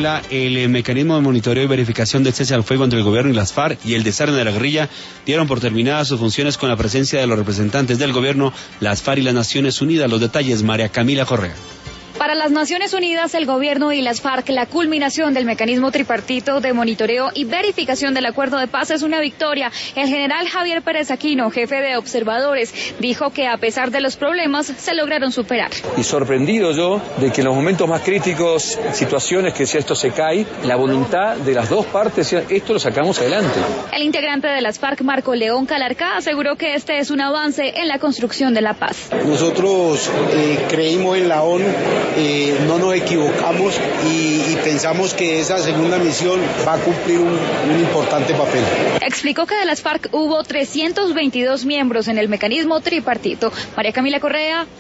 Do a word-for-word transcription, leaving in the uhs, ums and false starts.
Camila, el mecanismo de monitoreo y verificación del cese al fuego entre el gobierno y las FARC y el desarme de la guerrilla dieron por terminadas sus funciones con la presencia de los representantes del gobierno, las FARC y las Naciones Unidas. Los detalles, María Camila Correa. Para las Naciones Unidas, el gobierno y las FARC, la culminación del mecanismo tripartito de monitoreo y verificación del acuerdo de paz es una victoria. El general Javier Pérez Aquino, jefe de observadores, dijo que a pesar de los problemas, se lograron superar. Y sorprendido yo de que en los momentos más críticos, situaciones que si esto se cae, la voluntad de las dos partes, esto lo sacamos adelante. El integrante de las FARC, Marco León Calarcá, aseguró que este es un avance en la construcción de la paz. Nosotros eh, creímos en la ONU. Eh, no nos equivocamos y, y pensamos que esa segunda misión va a cumplir un, un importante papel. Explicó que de las FARC hubo trescientos veintidós miembros en el mecanismo tripartito. María Camila Correa,